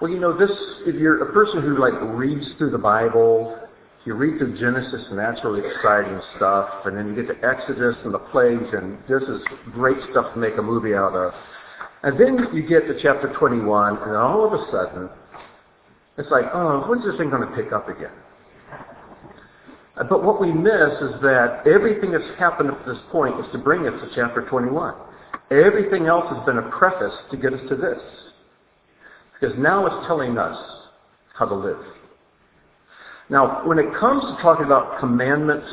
Well, if you're a person who reads through the Bible, you read through Genesis, and that's really exciting stuff, and then you get to Exodus and the plagues, and this is great stuff to make a movie out of. And then you get to chapter 21, and all of a sudden, it's like, oh, when's this thing going to pick up again? But what we miss is that everything that's happened up to this point is to bring us to chapter 21. Everything else has been a preface to get us to this. Because now it's telling us how to live. Now, when it comes to talking about commandments,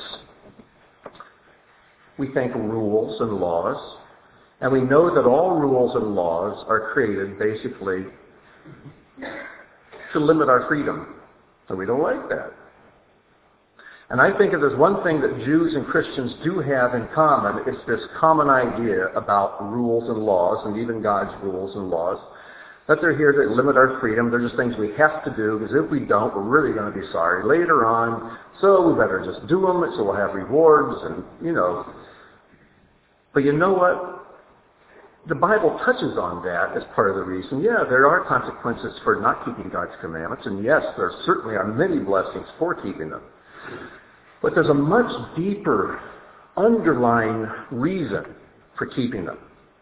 we think rules and laws. And we know that all rules and laws are created basically to limit our freedom. So we don't like that. And I think if there's one thing that Jews and Christians do have in common, it's this common idea about rules and laws, and even God's rules and laws, that they're here to limit our freedom. They're just things we have to do, because if we don't, we're really going to be sorry later on. So we better just do them, so we'll have rewards, and, But you know what? The Bible touches on that as part of the reason. Yeah, there are consequences for not keeping God's commandments, and yes, there certainly are many blessings for keeping them. But there's a much deeper underlying reason for keeping them.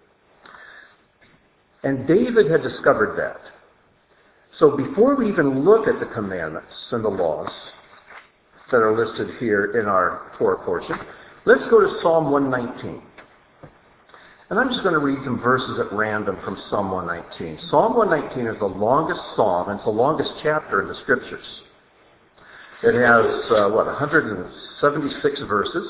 And David had discovered that. So before we even look at the commandments and the laws that are listed here in our Torah portion, let's go to Psalm 119. And I'm just going to read some verses at random from Psalm 119. Psalm 119 is the longest psalm, and it's the longest chapter in the Scriptures. It has, 176 verses.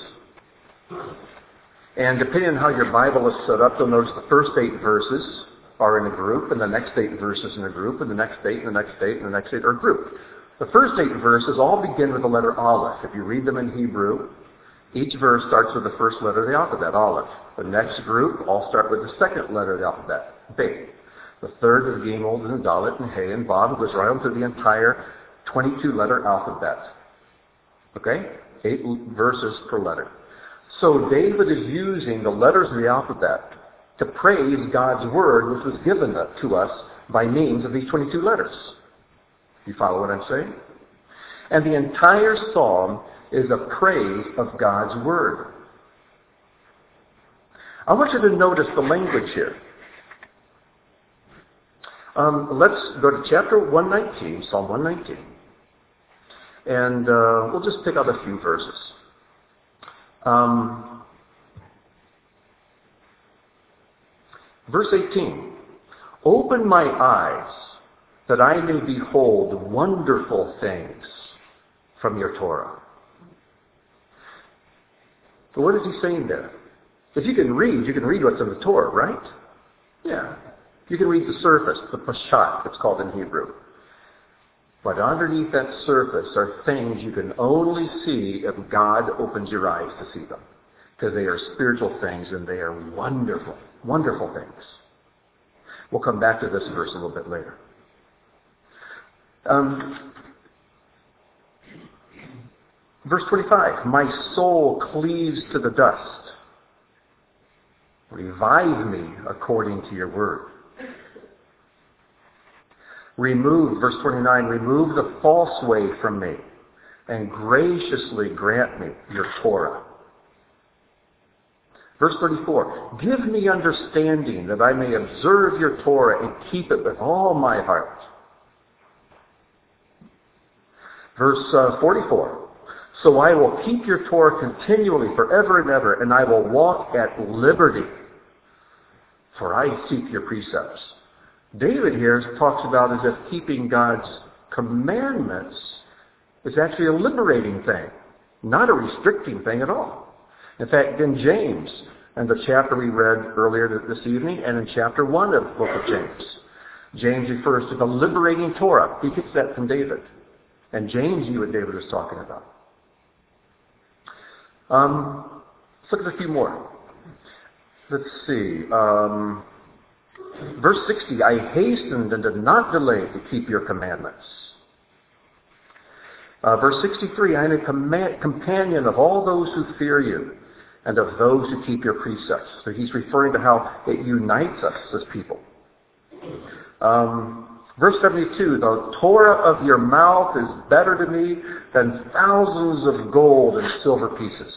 And depending on how your Bible is set up, you'll notice the first 8 verses are in a group, and the next 8 verses in a group, and the next 8, and the next 8, and the next 8 are grouped. The first 8 verses all begin with the letter Aleph. If you read them in Hebrew, each verse starts with the first letter of the alphabet, Aleph. The next group all start with the second letter of the alphabet, Bet. The third is Gimel, and Dalet, and Hey, and Vav. It goes right on through the entire 22-letter alphabet. Okay? 8 verses per letter. So David is using the letters of the alphabet to praise God's word, which was given to us by means of these 22 letters. You follow what I'm saying? And the entire psalm is a praise of God's word. I want you to notice the language here. Let's go to chapter 119, Psalm 119. And we'll just pick out a few verses. Verse 18. Open my eyes that I may behold wonderful things from your Torah. So what is he saying there? If you can read what's in the Torah, right? Yeah. You can read the surface, the pashat, it's called in Hebrew. But underneath that surface are things you can only see if God opens your eyes to see them. Because they are spiritual things and they are wonderful, wonderful things. We'll come back to this verse a little bit later. Verse 25, my soul cleaves to the dust. Revive me according to your word. Verse 29, remove the false way from me and graciously grant me your Torah. Verse 34, give me understanding that I may observe your Torah and keep it with all my heart. Verse 44, so I will keep your Torah continually forever and ever, and I will walk at liberty, for I seek your precepts. David here talks about as if keeping God's commandments is actually a liberating thing, not a restricting thing at all. In fact, in James, in the chapter we read earlier this evening, and in chapter 1 of the book of James, James refers to the liberating Torah. He gets that from David. And James knew what David was talking about. Let's look at a few more. Let's see. Verse 60, I hastened and did not delay to keep your commandments. Verse 63, I am a companion of all those who fear you and of those who keep your precepts. So he's referring to how it unites us as people. Verse 72, the Torah of your mouth is better to me than thousands of gold and silver pieces.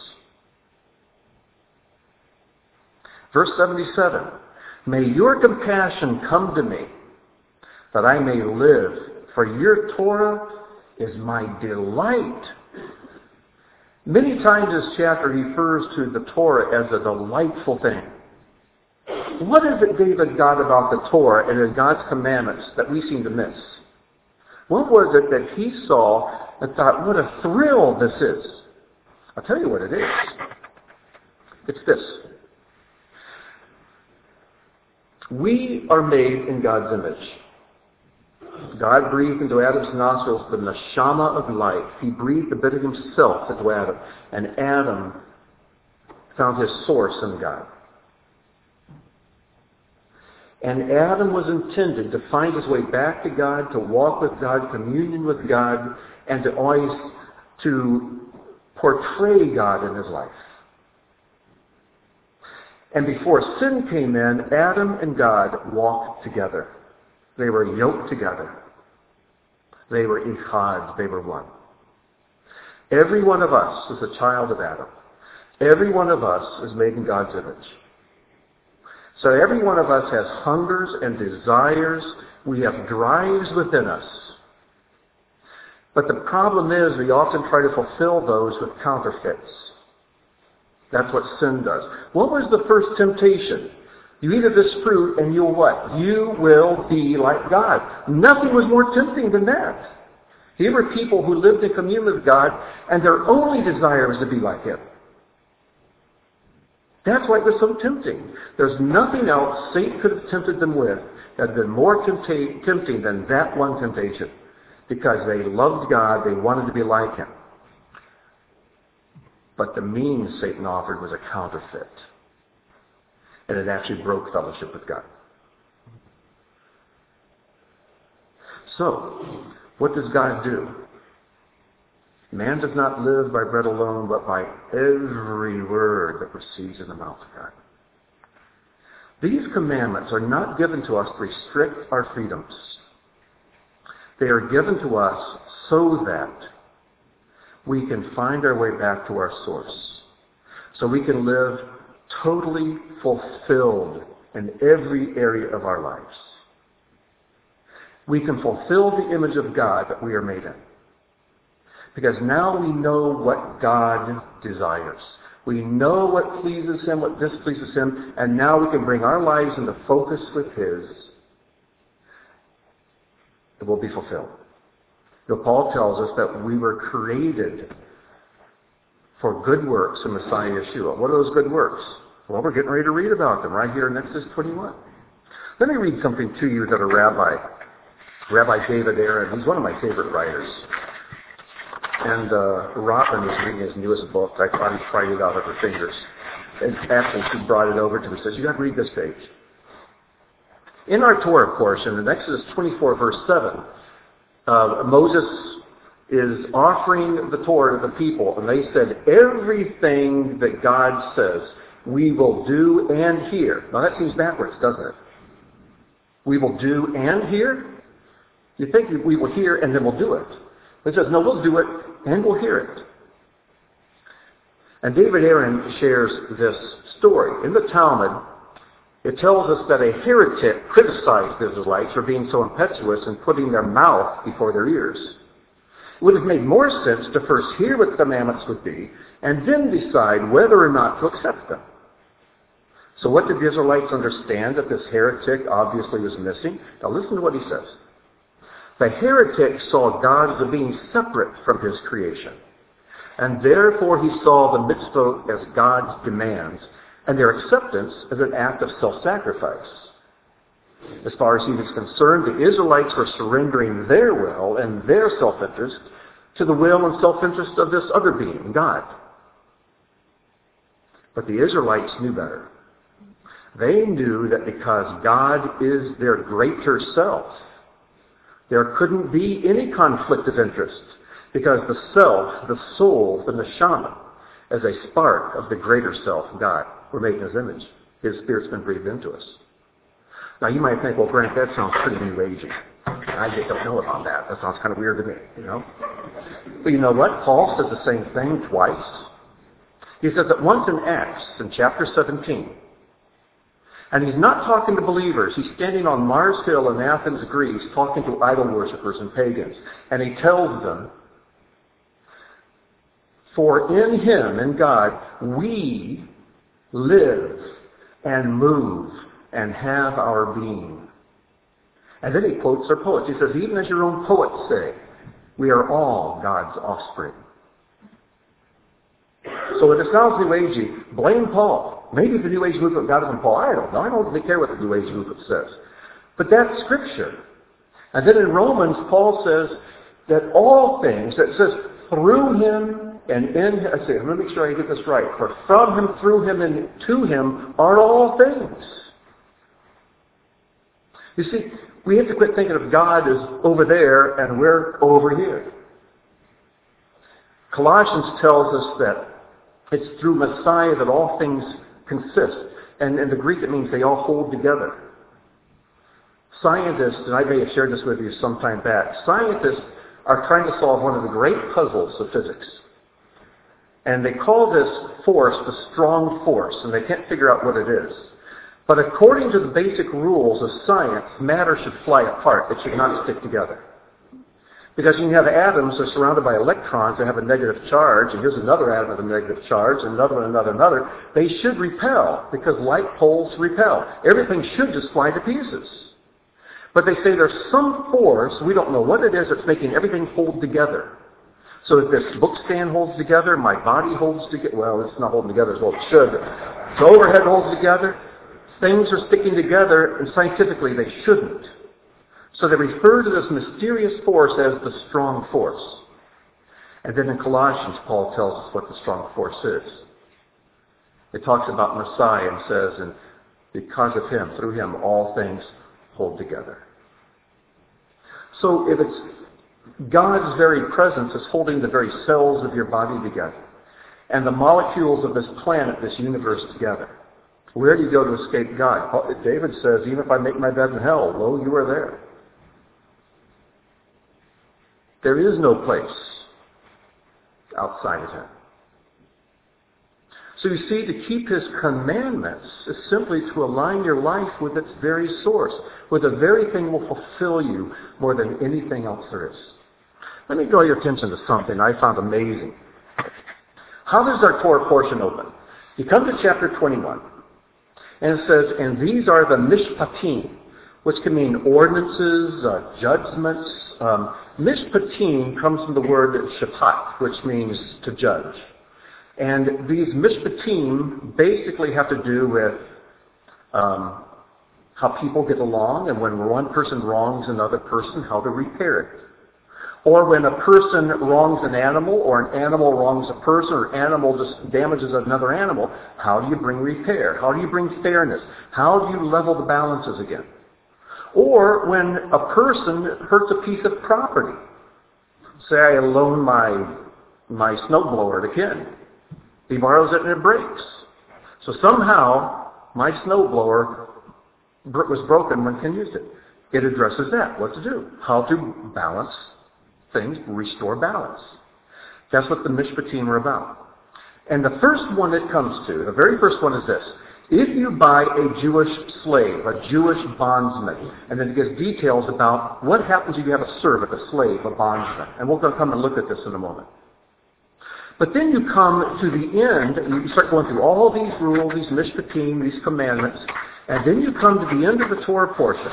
Verse 77, may your compassion come to me, that I may live, for your Torah is my delight. Many times this chapter refers to the Torah as a delightful thing. What is it David got about the Torah and in God's commandments that we seem to miss? What was it that he saw and thought, what a thrill this is? I'll tell you what it is. It's this. We are made in God's image. God breathed into Adam's nostrils the neshama of life. He breathed a bit of himself into Adam. And Adam found his source in God. And Adam was intended to find his way back to God, to walk with God, communion with God, and to always to portray God in his life. And before sin came in, Adam and God walked together. They were yoked together. They were ichad. They were one. Every one of us is a child of Adam. Every one of us is made in God's image. So every one of us has hungers and desires. We have drives within us. But the problem is we often try to fulfill those with counterfeits. That's what sin does. What was the first temptation? You eat of this fruit and you'll what? You will be like God. Nothing was more tempting than that. Here were people who lived in communion with God and their only desire was to be like Him. That's why it was so tempting. There's nothing else Satan could have tempted them with that had been more tempting than that one temptation. Because they loved God, they wanted to be like Him. But the means Satan offered was a counterfeit. And it actually broke fellowship with God. So, what does God do? Man does not live by bread alone, but by every word that proceeds in the mouth of God. These commandments are not given to us to restrict our freedoms. They are given to us so that we can find our way back to our source. So we can live totally fulfilled in every area of our lives. We can fulfill the image of God that we are made in. Because now we know what God desires. We know what pleases Him, what displeases Him, and now we can bring our lives into focus with His. It will be fulfilled. Paul tells us that we were created for good works in Messiah Yeshua. What are those good works? Well, we're getting ready to read about them right here in Exodus 21. Let me read something to you that a Rabbi David Aaron, he's one of my favorite writers. And Robin is reading his newest book. I thought he'd tried it out of her fingers. And actually, she brought it over to me and says, you got to read this page. In our Torah portion, in Exodus 24, verse 7, Moses is offering the Torah to the people, and they said, everything that God says, we will do and hear. Now that seems backwards, doesn't it? We will do and hear? You think we will hear and then we'll do it. It says, no, we'll do it and we'll hear it. And David Aaron shares this story. In the Talmud, it tells us that a heretic criticized the Israelites for being so impetuous and putting their mouth before their ears. It would have made more sense to first hear what the commandments would be and then decide whether or not to accept them. So what did the Israelites understand that this heretic obviously was missing? Now listen to what he says. The heretic saw God as being separate from His creation, and therefore he saw the mitzvot as God's demands, and their acceptance as an act of self-sacrifice. As far as he was concerned, the Israelites were surrendering their will and their self-interest to the will and self-interest of this other being, God. But the Israelites knew better. They knew that because God is their greater self, there couldn't be any conflict of interest, because the self, the soul, the neshama, as a spark of the greater self, God, we're made in His image. His Spirit's been breathed into us. Now you might think, well, Grant, that sounds pretty new agey. I just don't know about that. That sounds kind of weird to me, But you know what? Paul says the same thing twice. He says it once in Acts, in chapter 17. And he's not talking to believers. He's standing on Mars Hill in Athens, Greece, talking to idol worshippers and pagans. And he tells them, for in him, in God, we live and move and have our being. And then he quotes our poets. He says, even as your own poets say, we are all God's offspring. So if it sounds New Agey, blame Paul. Maybe the New Age movement got it from Paul. I don't know. I don't really care what the New Age movement says. But that's Scripture. And then in Romans, Paul says that all things, that says through him and in, I say, let me make sure I get this right. For from him, through him, and to him are all things. You see, we have to quit thinking of God as over there and we're over here. Colossians tells us that it's through Messiah that all things consist. And in the Greek it means they all hold together. Scientists, and I may have shared this with you some time back, scientists are trying to solve one of the great puzzles of physics. And they call this force the strong force, and they can't figure out what it is. But according to the basic rules of science, matter should fly apart. It should not stick together. Because you have atoms that are surrounded by electrons that have a negative charge, and here's another atom with a negative charge, and another, another. They should repel, because like poles repel. Everything should just fly to pieces. But they say there's some force, we don't know what it is, that's making everything hold together. So if this book stand holds together, my body holds together, well, it's not holding together as well as it should. The overhead holds together. Things are sticking together, and scientifically they shouldn't. So they refer to this mysterious force as the strong force. And then in Colossians, Paul tells us what the strong force is. It talks about Messiah and says, and because of him, through him, all things hold together. So if it's God's very presence is holding the very cells of your body together, and the molecules of this planet, this universe together, where do you go to escape God? David says, even if I make my bed in hell, lo, you are there. There is no place outside of him. So you see, to keep his commandments is simply to align your life with its very source, with the very thing that will fulfill you more than anything else there is. Let me draw your attention to something I found amazing. How does our Torah portion open? You come to chapter 21, and it says, and these are the mishpatim, which can mean ordinances, judgments. Mishpatim comes from the word shapat, which means to judge. And these mishpatim basically have to do with how people get along, and when one person wrongs another person, how to repair it. Or when a person wrongs an animal, or an animal wrongs a person, or an animal just damages another animal, how do you bring repair? How do you bring fairness? How do you level the balances again? Or when a person hurts a piece of property. Say I loan my snowblower to Ken. He borrows it and it breaks. So somehow my snowblower was broken when Ken used it. It addresses that. What to do? How to balance things, restore balance. That's what the mishpatim are about. And the first one it comes to, the very first one is this. If you buy a Jewish slave, a Jewish bondsman, and then it gives details about what happens if you have a servant, a slave, a bondsman. And we're going to come and look at this in a moment. But then you come to the end, and you start going through all these rules, these mishpatim, these commandments, and then you come to the end of the Torah portion.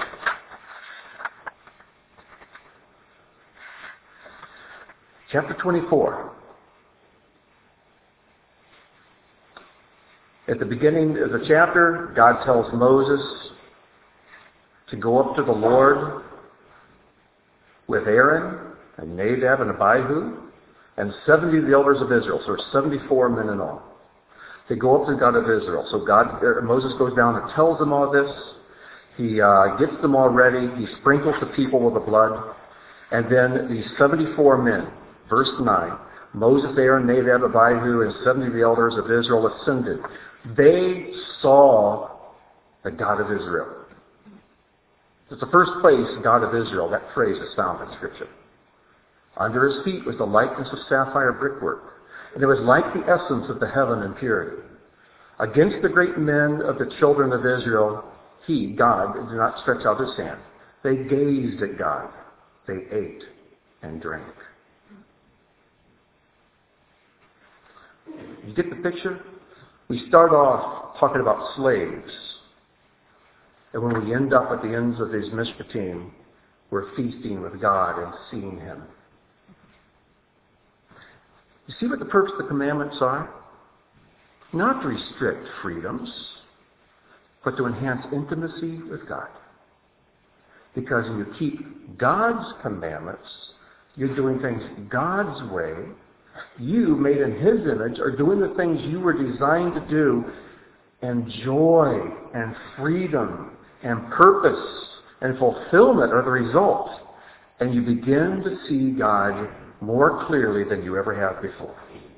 Chapter 24. At the beginning of the chapter, God tells Moses to go up to the Lord with Aaron and Nadab and Abihu and 70 of the elders of Israel. So there's 74 men in all. They go up to the God of Israel. So Moses goes down and tells them all this. He gets them all ready. He sprinkles the people with the blood. And then these 74 men, verse 9, Moses, Aaron, Nadab, Abihu, and 70 of the elders of Israel ascended. They saw the God of Israel. It's the first place, God of Israel, that phrase is found in Scripture. Under his feet was the likeness of sapphire brickwork, and it was like the essence of the heaven in purity. Against the great men of the children of Israel, he, God, did not stretch out his hand. They gazed at God. They ate and drank. You get the picture? We start off talking about slaves. And when we end up at the ends of these mishpatim, we're feasting with God and seeing him. You see what the purpose of the commandments are? Not to restrict freedoms, but to enhance intimacy with God. Because when you keep God's commandments, you're doing things God's way. You, made in his image, are doing the things you were designed to do, and joy and freedom and purpose and fulfillment are the result. And you begin to see God more clearly than you ever have before.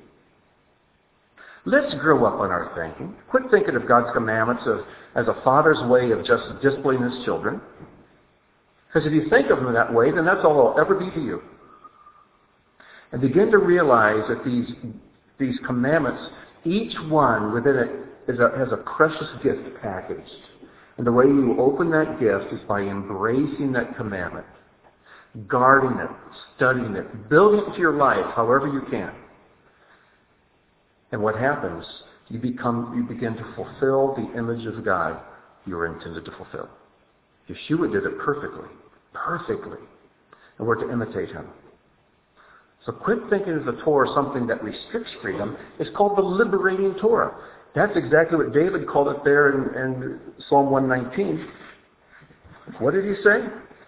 Let's grow up on our thinking. Quit thinking of God's commandments as a father's way of just disciplining his children. Because if you think of them that way, then that's all they'll ever be to you. And begin to realize that these commandments, each one within it has a precious gift packaged. And the way you open that gift is by embracing that commandment, guarding it, studying it, building it into your life however you can. And what happens? You begin to fulfill the image of God you were intended to fulfill. Yeshua did it perfectly. And we're to imitate him. So quit thinking of the Torah something that restricts freedom. It's called the liberating Torah. That's exactly what David called it there in Psalm 119. What did he say?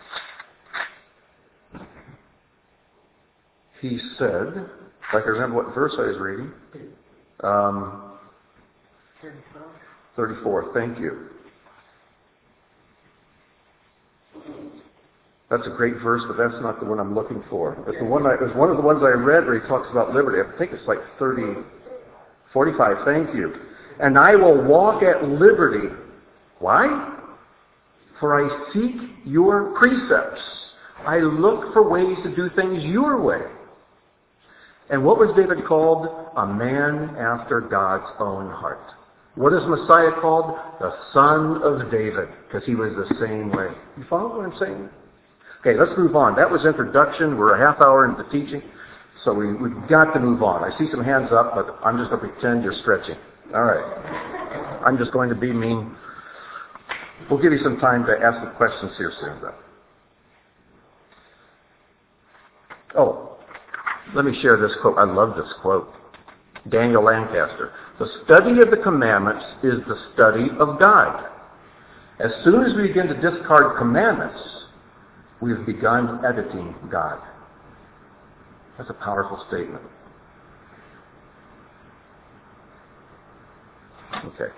He said, if I can remember what verse I was reading, 34, thank you. That's a great verse, but that's not the one I'm looking for. It's the one. It was one of the ones I read where he talks about liberty. I think it's like 45. Thank you. And I will walk at liberty. Why? For I seek your precepts. I look for ways to do things your way. And what was David called? A man after God's own heart. What is Messiah called? The Son of David, because he was the same way. You follow what I'm saying? Okay, let's move on. That was introduction. We're a half hour into teaching, so we've got to move on. I see some hands up, but I'm just going to pretend you're stretching. All right. I'm just going to be mean. We'll give you some time to ask the questions here soon, though. Oh, let me share this quote. I love this quote. Daniel Lancaster. The study of the commandments is the study of God. As soon as we begin to discard commandments, we've begun editing God. That's a powerful statement. Okay.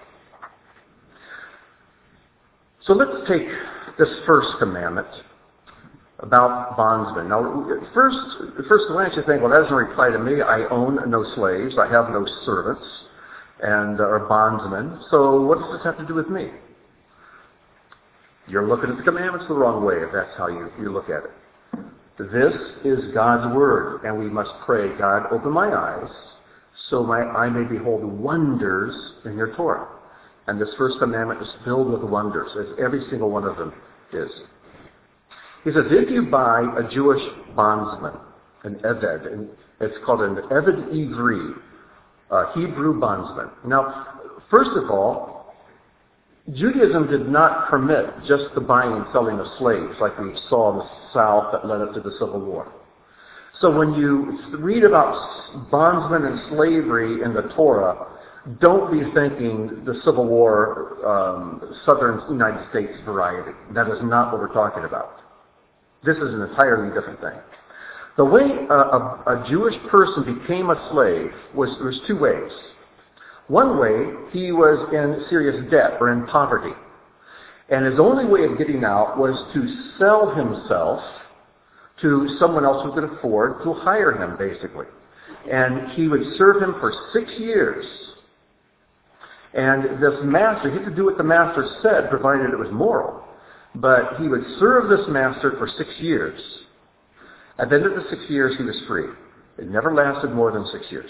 So let's take this first commandment about bondsmen. Now, first glance you think, well, that doesn't reply to me. I own no slaves. I have no servants and or bondsmen. So what does this have to do with me? You're looking at the commandments the wrong way if that's how you look at it. This is God's word, and we must pray, God, open my eyes so I may behold wonders in your Torah. And this first commandment is filled with wonders, as every single one of them is. He says, if you buy a Jewish bondsman, an Eved, and it's called an Eved Ivri, a Hebrew bondsman. Now, first of all, Judaism did not permit just the buying and selling of slaves like we saw in the South that led up to the Civil War. So when you read about bondsmen and slavery in the Torah, don't be thinking the Civil War, Southern United States variety. That is not what we're talking about. This is an entirely different thing. The way a Jewish person became a slave was two ways. One way, he was in serious debt or in poverty. And his only way of getting out was to sell himself to someone else who could afford to hire him, basically. And he would serve him for 6 years. And this master, he had to do what the master said, provided it was moral. But he would serve this master for 6 years. At the end of the 6 years, he was free. It never lasted more than 6 years.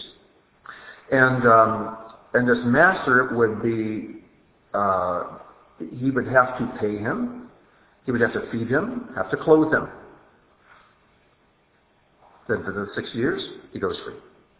And this master would be, he would have to pay him. He would have to feed him, have to clothe him. Then for the 6 years, he goes free.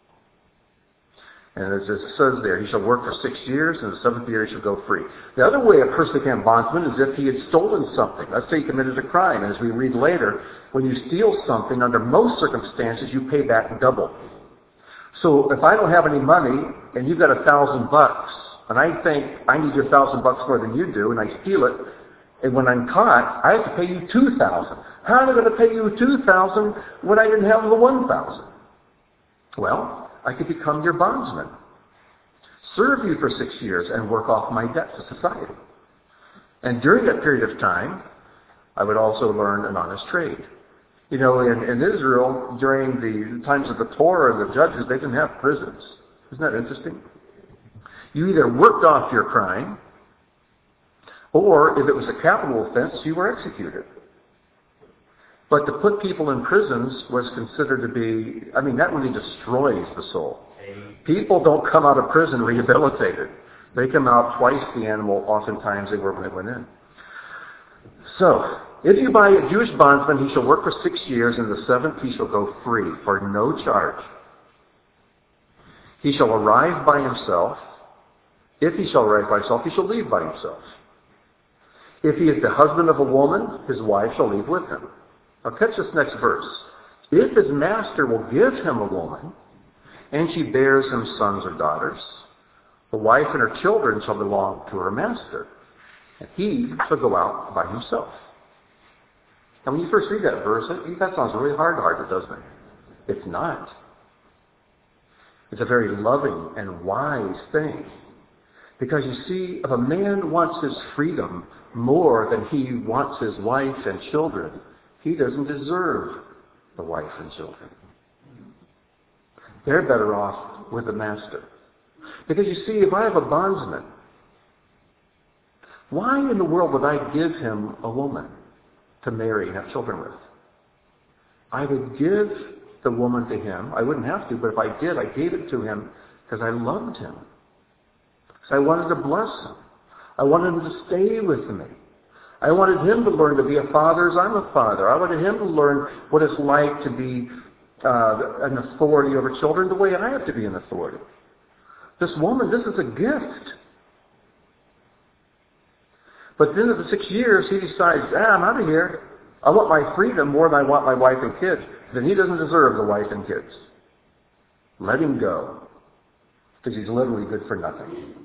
And as it says there, he shall work for 6 years, and the 7th year he shall go free. The other way a person became bondsman is if he had stolen something. Let's say he committed a crime, and as we read later, when you steal something, under most circumstances, you pay back double. So if I don't have any money, and you've got $1,000, and I think I need your $1,000 more than you do, and I steal it, and when I'm caught, I have to pay you $2,000. How am I going to pay you $2,000 when I didn't have the $1,000? Well, I could become your bondsman, serve you for 6 years, and work off my debt to society. And during that period of time, I would also learn an honest trade. You know, in Israel, during the times of the Torah and the Judges, they didn't have prisons. Isn't that interesting? You either worked off your crime, or if it was a capital offense, you were executed. But to put people in prisons was considered to be, that really destroys the soul. People don't come out of prison rehabilitated. They come out twice the animal, oftentimes, they were when they went in. So, if you buy a Jewish bondsman, he shall work for 6 years, and the 7th he shall go free for no charge. He shall arrive by himself. If he shall arrive by himself, he shall leave by himself. If he is the husband of a woman, his wife shall leave with him. Now catch this next verse. If his master will give him a woman, and she bears him sons or daughters, the wife and her children shall belong to her master, and he shall go out by himself. Now when you first read that verse, that sounds really hard-hearted, doesn't it? It's not. It's a very loving and wise thing. Because you see, if a man wants his freedom more than he wants his wife and children, he doesn't deserve the wife and children. They're better off with the master. Because you see, if I have a bondsman, why in the world would I give him a woman to marry and have children with? I would give the woman to him. I wouldn't have to, but if I did, I gave it to him because I loved him. Because I wanted to bless him. I wanted him to stay with me. I wanted him to learn to be a father as I'm a father. I wanted him to learn what it's like to be an authority over children the way I have to be an authority. This woman, this is a gift. But then at the 6 years, he decides, I'm out of here. I want my freedom more than I want my wife and kids. Then he doesn't deserve the wife and kids. Let him go. Because he's literally good for nothing.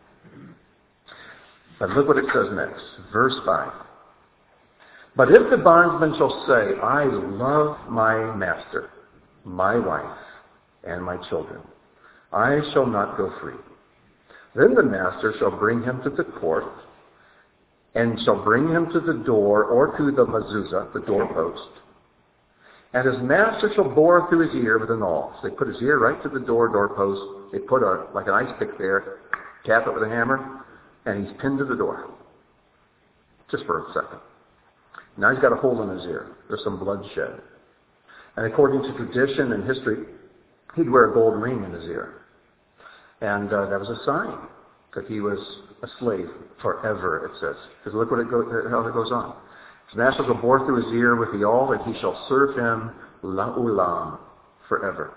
But look what it says next. Verse 5. But if the bondsman shall say, I love my master, my wife, and my children, I shall not go free. Then the master shall bring him to the court, and shall bring him to the door, or to the mezuzah, the doorpost. And his master shall bore through his ear with an awl. So they put his ear right to the doorpost. They put like an ice pick there, tap it with a hammer, and he's pinned to the door. Just for a second. Now he's got a hole in his ear. There's some blood shed. And according to tradition and history, he'd wear a gold ring in his ear. And that was a sign that he was a slave forever, it says. Because look what how it goes on. His master shall bore through his ear with the awl, and he shall serve him la'ulam, forever.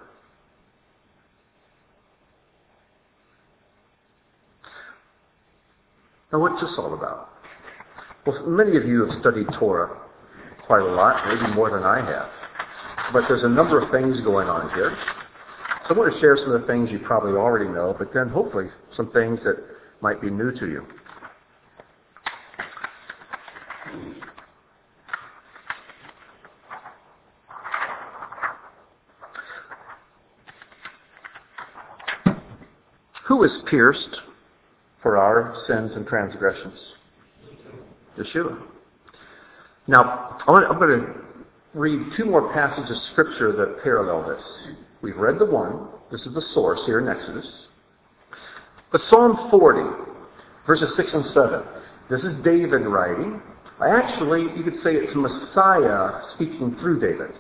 Now what's this all about? Well, many of you have studied Torah quite a lot, maybe more than I have. But there's a number of things going on here. So I want to share some of the things you probably already know, but then hopefully some things that might be new to you. Who was pierced for our sins and transgressions? Yeshua. Now, I'm going to read two more passages of Scripture that parallel this. We've read the one. This is the source here in Exodus. But Psalm 40, verses 6 and 7. This is David writing Actually, you could say it's Messiah speaking through David.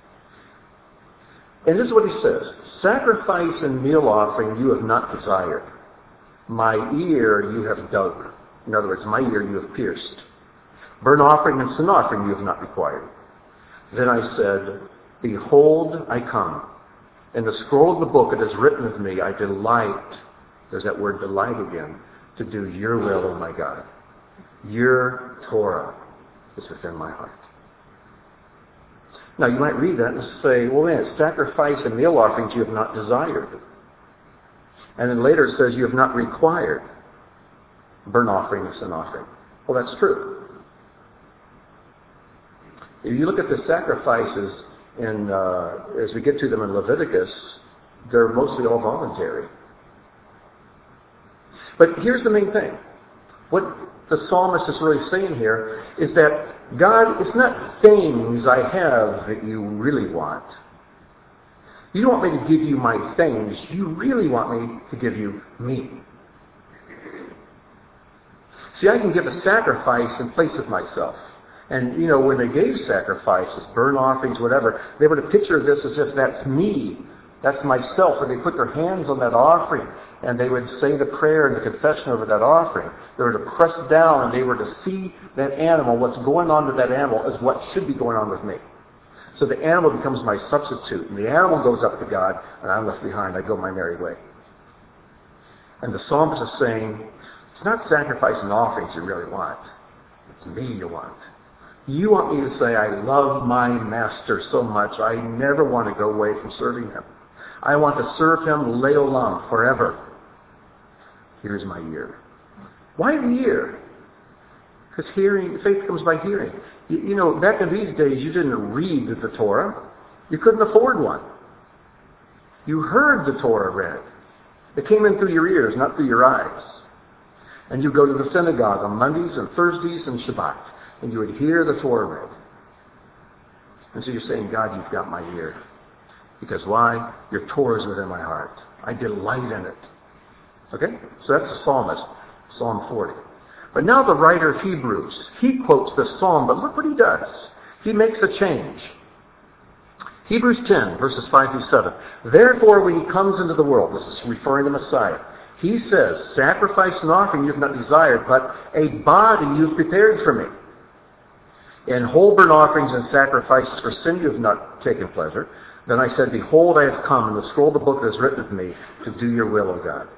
And this is what he says. Sacrifice and meal offering you have not desired. My ear you have dug. In other words, my ear you have pierced. Burnt offering and sin offering you have not required. Then I said, behold, I come. In the scroll of the book it is written of me, I delight, there's that word delight again, to do your will, O my God. Your Torah is within my heart. Now you might read that and say, well, man, sacrifice and meal offerings you have not desired. And then later it says you have not required burnt offering and sin offering. Well, that's true. If you look at the sacrifices as we get to them in Leviticus, they're mostly all voluntary. But here's the main thing. What the psalmist is really saying here is that God, it's not things I have that you really want. You don't want me to give you my things. You really want me to give you me. See, I can give a sacrifice in place of myself. And, when they gave sacrifices, burnt offerings, whatever, they were to picture this as if that's me. That's myself. And they put their hands on that offering, and they would say the prayer and the confession over that offering. They were to press down, and they were to see that animal, what's going on to that animal is what should be going on with me. So the animal becomes my substitute, and the animal goes up to God, and I'm left behind. I go my merry way. And the psalmist is saying, it's not sacrifice and offerings you really want. It's me you want. You want me to say, I love my master so much, I never want to go away from serving him. I want to serve him leolam, forever. Here's my ear. Why the ear? Because faith comes by hearing. Back in these days, you didn't read the Torah. You couldn't afford one. You heard the Torah read. It came in through your ears, not through your eyes. And you go to the synagogue on Mondays and Thursdays and Shabbat. And you would hear the Torah read. And so you're saying, God, you've got my ear. Because why? Your Torah is within my heart. I delight in it. Okay? So that's the psalmist, Psalm 40. But now the writer of Hebrews, he quotes the psalm, but look what he does. He makes a change. Hebrews 10, verses 5 through 7. Therefore, when he comes into the world, this is referring to Messiah, he says, sacrifice and offering you have not desired, but a body you have prepared for me. In whole burnt offerings and sacrifices for sin you have not taken pleasure. Then I said, behold, I have come, and the scroll of the book that is written of me, to do your will, O God.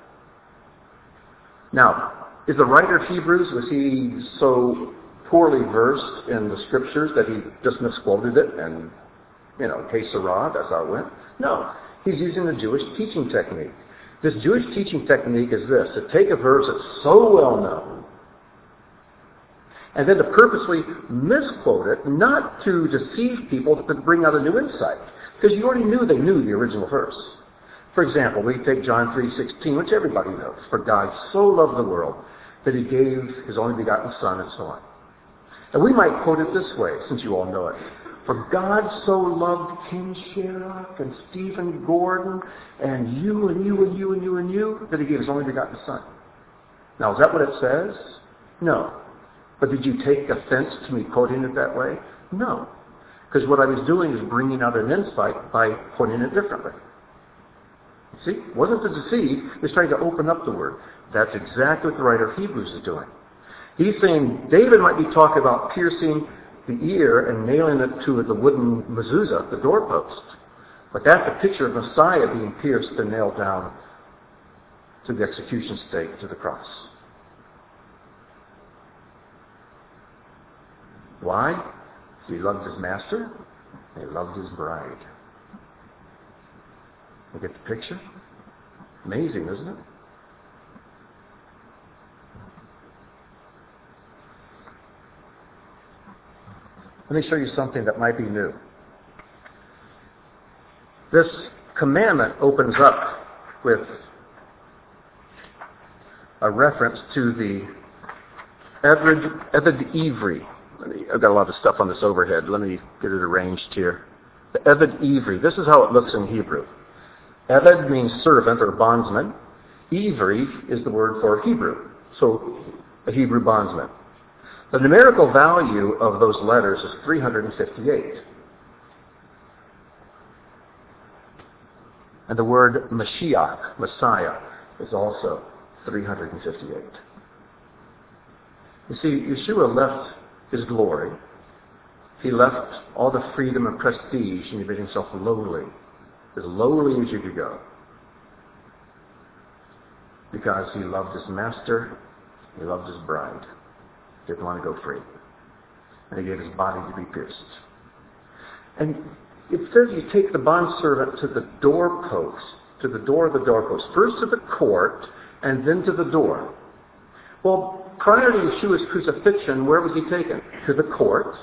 Now, is the writer of Hebrews, was he so poorly versed in the scriptures that he just misquoted it and, que sera, that's how it went? No. He's using the Jewish teaching technique. This Jewish teaching technique is this, to take a verse that's so well known, and then to purposely misquote it, not to deceive people, but to bring out a new insight. Because you already knew they knew the original verse. For example, we take John 3:16, which everybody knows. For God so loved the world that he gave his only begotten Son, and so on. And we might quote it this way, since you all know it. For God so loved King Sherrock and Stephen Gordon and you and you and you and you and you that he gave his only begotten Son. Now, is that what it says? No. But did you take offense to me quoting it that way? No. Because what I was doing is bringing out an insight by putting it differently. See? It wasn't to deceive. He was trying to open up the word. That's exactly what the writer of Hebrews is doing. He's saying David might be talking about piercing the ear and nailing it to the wooden mezuzah, the doorpost. But that's a picture of Messiah being pierced and nailed down to the execution stake, to the cross. Why? He loved his master, and he loved his bride. You get the picture? Amazing, isn't it? Let me show you something that might be new. This commandment opens up with a reference to the Eved Ivri. I've got a lot of stuff on this overhead. Let me get it arranged here. The Eved Ivri. This is how it looks in Hebrew. Eved means servant or bondsman. Ivri is the word for Hebrew. So, a Hebrew bondsman. The numerical value of those letters is 358. And the word Mashiach, Messiah, is also 358. You see, Yeshua left his glory. He left all the freedom and prestige, and he made himself lowly as you could go. Because he loved his master, he loved his bride. He didn't want to go free. And he gave his body to be pierced. And it says you take the bondservant to the doorpost, to the door of the doorpost. First to the court, and then to the door. Well, prior to Yeshua's crucifixion, where was he taken? To the court.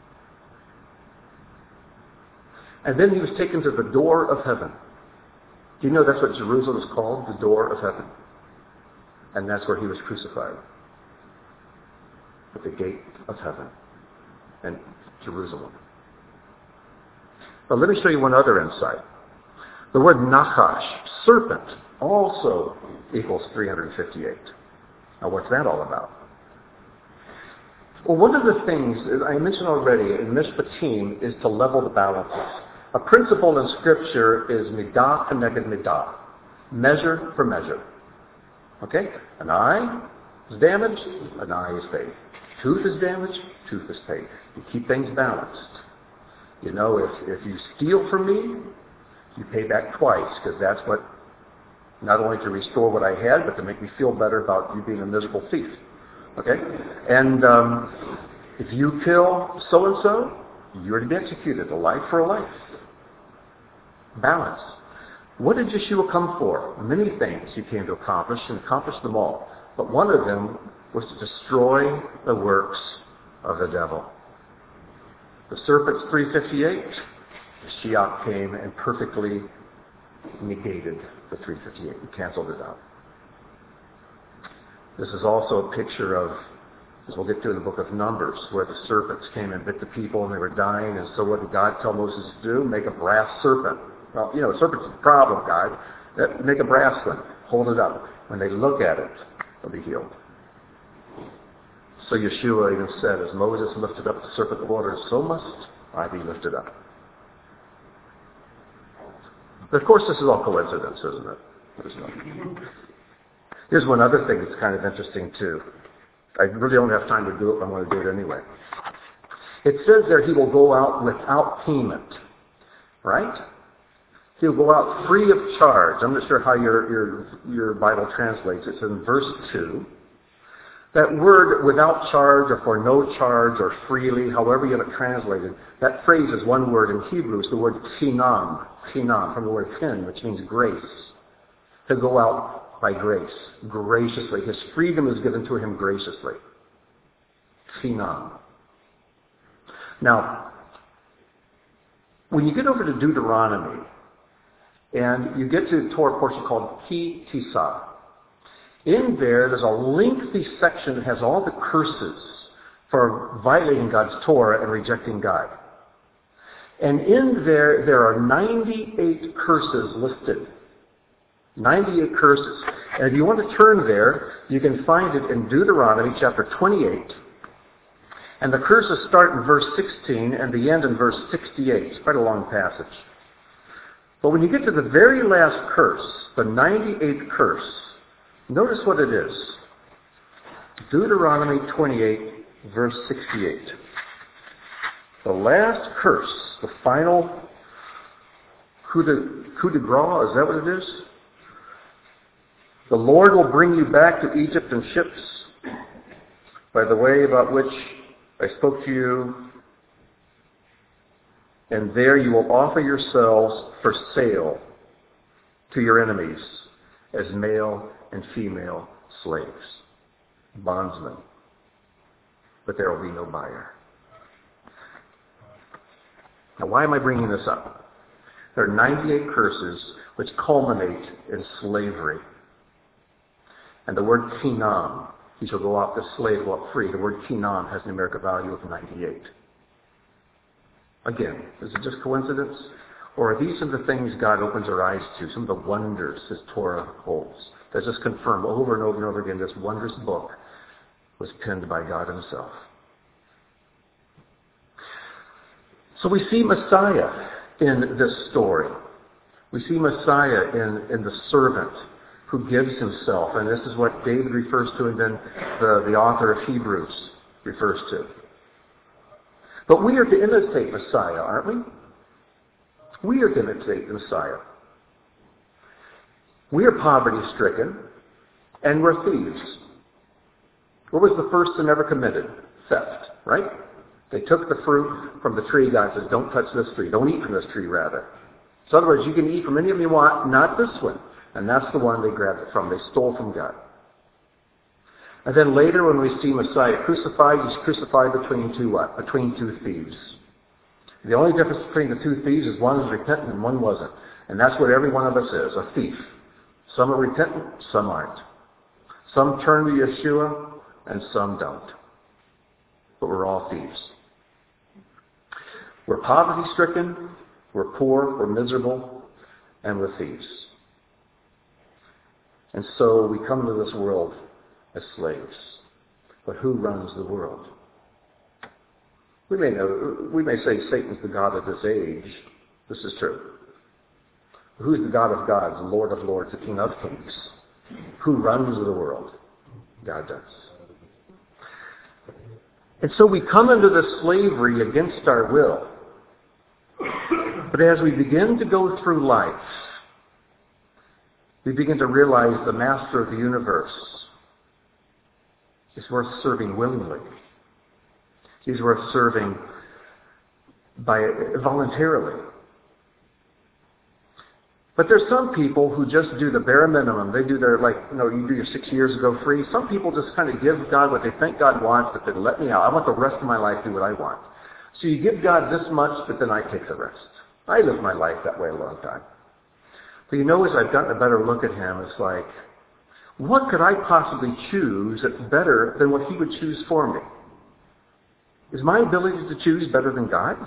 And then he was taken to the door of heaven. Do you know that's what Jerusalem is called? The door of heaven. And that's where he was crucified. At the gate of heaven. And Jerusalem. But let me show you one other insight. The word Nachash, serpent, also equals 358. Now what's that all about? Well, one of the things, as I mentioned already, in Mishpatim is to level the balances. A principle in Scripture is midah keneged midah. Measure for measure. Okay? An eye is damaged, an eye is paid. Tooth is damaged, tooth is paid. You keep things balanced. You know, if you steal from me, you pay back twice, because that's what, not only to restore what I had, but to make me feel better about you being a miserable thief. Okay? And if you kill so-and-so, you're to be executed, a life for a life. Balance. What did Yeshua come for? Many things he came to accomplish, and accomplished them all. But one of them was to destroy the works of the devil. The serpent's 358. Mashiach came and perfectly negated the 358 and canceled it out. This is also a picture of, as we'll get to in the book of Numbers, where the serpents came and bit the people and they were dying. And so what did God tell Moses to do? Make a brass serpent. Well, you know, a serpent's a problem, God. Make a brass one. Hold it up. When they look at it, they'll be healed. So Yeshua even said, as Moses lifted up the serpent of the waters, so must I be lifted up. But of course, this is all coincidence, isn't it? Here's one other thing that's kind of interesting, too. I really don't have time to do it, but I'm going to do it anyway. It says there he will go out without payment. Right? He'll go out free of charge. I'm not sure how your Bible translates. It's in verse 2. That word without charge or for no charge or freely, however you have it translated, that phrase is one word in Hebrew. It's the word chinam, from the word kin, which means grace. To go out by grace, graciously. His freedom is given to him graciously. Chinam. Now, when you get over to Deuteronomy, and you get to a Torah portion called Ki Tisah, in there's a lengthy section that has all the curses for violating God's Torah and rejecting God. And in there are 98 curses listed. 98 curses. And if you want to turn there, you can find it in Deuteronomy chapter 28. And the curses start in verse 16 and the end in verse 68. It's quite a long passage. But when you get to the very last curse, the 98th curse, notice what it is. Deuteronomy 28, verse 68. The last curse, the final coup de grace, is that what it is? The Lord will bring you back to Egypt in ships by the way about which I spoke to you, and there you will offer yourselves for sale to your enemies as male and female slaves, bondsmen. But there will be no buyer. Now, why am I bringing this up? There are 98 curses which culminate in slavery. And the word kinam, he shall go out, the slave go out free. The word kinam has a numerical value of 98. Again, is it just coincidence? Or are these some of the things God opens our eyes to, some of the wonders his Torah holds? That just confirm over and over and over again this wondrous book was penned by God himself. So we see Messiah in this story. We see Messiah in the servant who gives himself. And this is what David refers to, and then the author of Hebrews refers to. But we are to imitate Messiah, aren't we? We are to imitate the Messiah. We are poverty-stricken, and we're thieves. What was the first sin ever committed? Theft, right? They took the fruit from the tree. God says, don't touch this tree. Don't eat from this tree, rather. So in other words, you can eat from any of them you want, not this one. And that's the one they grabbed it from. They stole from God. And then later when we see Messiah crucified, he's crucified between two what? Between two thieves. The only difference between the two thieves is one was repentant and one wasn't. And that's what every one of us is, a thief. Some are repentant, some aren't. Some turn to Yeshua, and some don't. But we're all thieves. We're poverty-stricken, we're poor, we're miserable, and we're thieves. And so we come to this world as slaves. But who runs the world? We may say Satan's the god of this age. This is true. Who's the God of gods, the Lord of lords, the King of kings? Who runs the world? God does. And so we come into this slavery against our will. But as we begin to go through life, we begin to realize the master of the universe is worth serving willingly. He's worth serving voluntarily. But there's some people who just do the bare minimum. They do their, you do your 6 years ago free. Some people just kind of give God what they think God wants, but then let me out. I want the rest of my life to do what I want. So you give God this much, but then I take the rest. I lived my life that way a long time. But as I've gotten a better look at him, it's like, what could I possibly choose that's better than what he would choose for me? Is my ability to choose better than God's?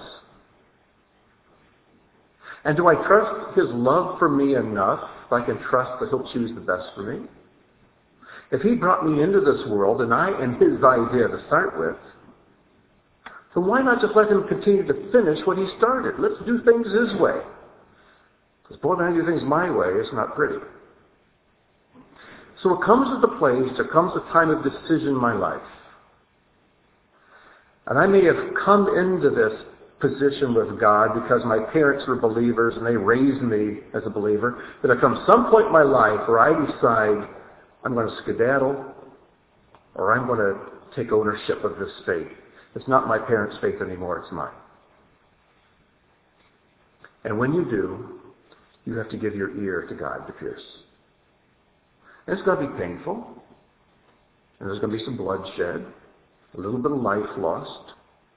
And do I trust his love for me enough that I can trust that he'll choose the best for me? If he brought me into this world and I am his idea to start with, then why not just let him continue to finish what he started? Let's do things his way. Because boy, when I do things my way, it's not pretty. So it comes to the place, there comes a time of decision in my life. And I may have come into this position with God because my parents were believers and they raised me as a believer. But there comes some point in my life where I decide I'm going to skedaddle or I'm going to take ownership of this faith. It's not my parents' faith anymore, it's mine. And when you do, you have to give your ear to God to pierce. And it's going to be painful. And there's going to be some bloodshed, a little bit of life lost.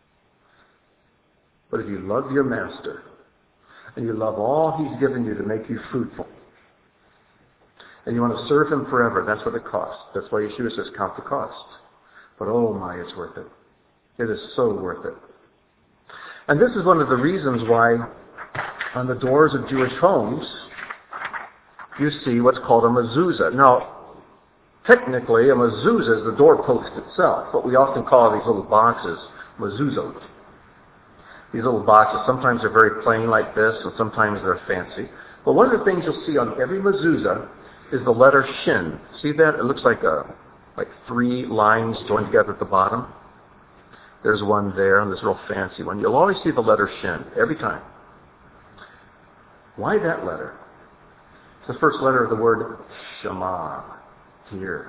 But if you love your master, and you love all he's given you to make you fruitful, and you want to serve him forever, that's what it costs. That's why Yeshua says, count the cost. But oh my, it's worth it. It is so worth it. And this is one of the reasons why on the doors of Jewish homes, you see what's called a mezuzah. Now, technically, a mezuzah is the doorpost itself, but we often call these little boxes mezuzot. These little boxes, sometimes they're very plain like this, and sometimes they're fancy. But one of the things you'll see on every mezuzah is the letter shin. See that? It looks like three lines joined together at the bottom. There's one there, and this real fancy one. You'll always see the letter shin, every time. Why that letter? It's the first letter of the word Shema, here.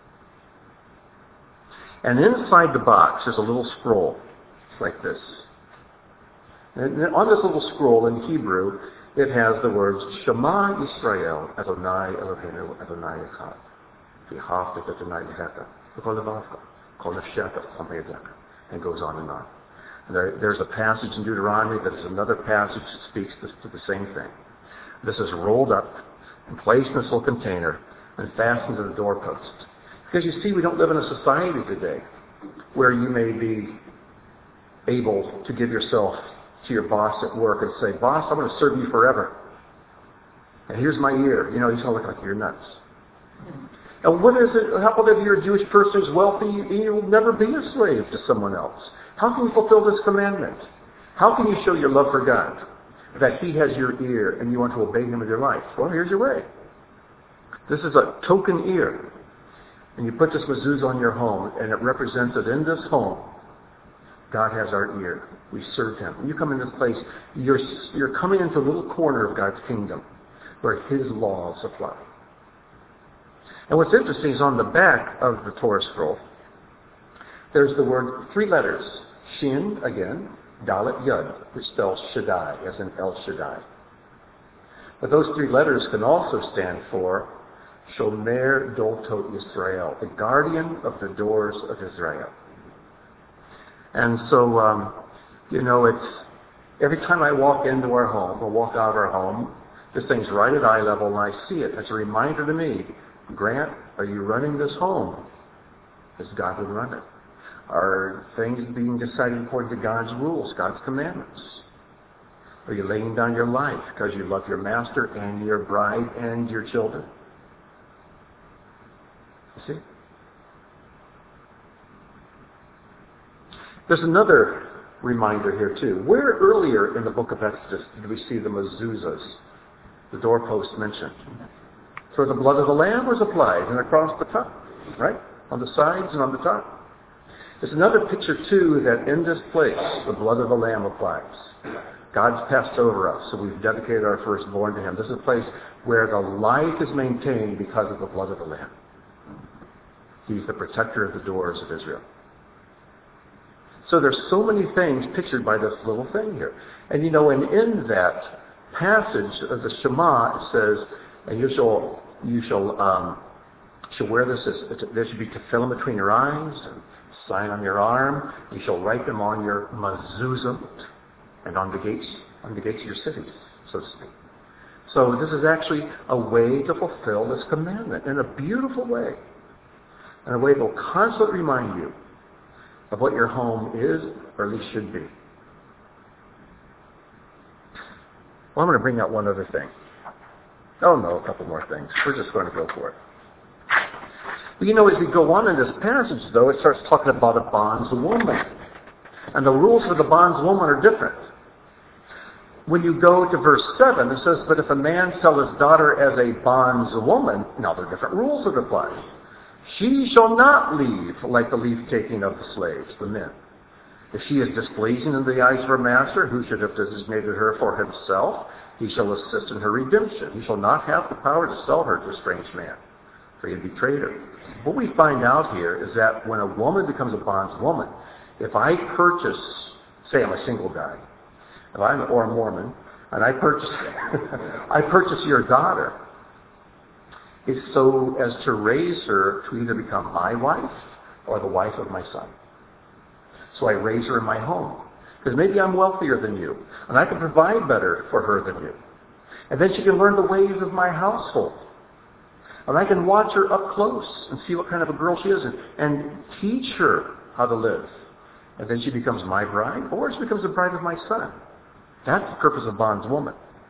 And inside the box, there's a little scroll. It's like this. And on this little scroll in Hebrew, it has the words Shema Yisrael Adonai Eloheinu Adonai Echad. V'ahavta Adonai Elecha v'kol levavcha kol nafshecha v'chol yadeka. And goes on and on. And there's a passage in Deuteronomy that is another passage that speaks to the same thing. This is rolled up and placed in this little container and fastened to the doorpost. Because you see, we don't live in a society today where you may be able to give yourself to your boss at work and say, boss, I'm going to serve you forever. And here's my ear. He's going to look like you're nuts. And what is it? How about if you're a Jewish person who's wealthy, you'll never be a slave to someone else? How can you fulfill this commandment? How can you show your love for God? That He has your ear and you want to obey Him with your life. Well, here's your way. This is a token ear. And you put this mezuzah on your home, and it represents that in this home, God has our ear. We serve Him. When you come in this place, you're coming into a little corner of God's kingdom where His laws apply. And what's interesting is on the back of the Torah scroll, there's the word, 3 letters. Shin, again, Dalet Yud, which spells Shaddai, as in El Shaddai. But those 3 letters can also stand for Shomer Doltot Yisrael, the guardian of the doors of Israel. And so, it's every time I walk into our home or walk out of our home, this thing's right at eye level and I see it. It's a reminder to me, Grant, are you running this home as God would run it? Are things being decided according to God's rules, God's commandments? Are you laying down your life because you love your master and your bride and your children? You see? There's another reminder here too. Where earlier in the book of Exodus did we see the mezuzahs, the doorposts mentioned? So the blood of the lamb was applied and across the top, right? On the sides and on the top. There's another picture too that in this place the blood of the lamb applies. God's passed over us, so we've dedicated our firstborn to Him. This is a place where the life is maintained because of the blood of the lamb. He's the protector of the doors of Israel. So there's so many things pictured by this little thing here. And in that passage of the Shema, it says, and you shall wear this, there should be tefillin between your eyes, and sign on your arm. You shall write them on your mezuzah and on the gates of your cities, so to speak. So this is actually a way to fulfill this commandment in a beautiful way. In a way that will constantly remind you of what your home is, or at least should be. Well, I'm going to bring out one other thing. Oh no, a couple more things. We're just going to go for it. But as we go on in this passage, though, it starts talking about a bondswoman. And the rules for the bondswoman are different. When you go to verse 7, it says, but if a man sell his daughter as a bondswoman, now there are different rules that apply. She shall not leave like the leave-taking of the slaves, the men. If she is displeasing in the eyes of her master, who should have designated her for himself, he shall assist in her redemption. He shall not have the power to sell her to a strange man, for he had betrayed her. What we find out here is that when a woman becomes a bondswoman, if I purchase, say I'm a single guy, or a Mormon, and I purchase your daughter, it's so as to raise her to either become my wife or the wife of my son. So I raise her in my home. Because maybe I'm wealthier than you, and I can provide better for her than you. And then she can learn the ways of my household. And I can watch her up close and see what kind of a girl she is and teach her how to live. And then she becomes my bride, or she becomes the bride of my son. That's the purpose of bondswoman.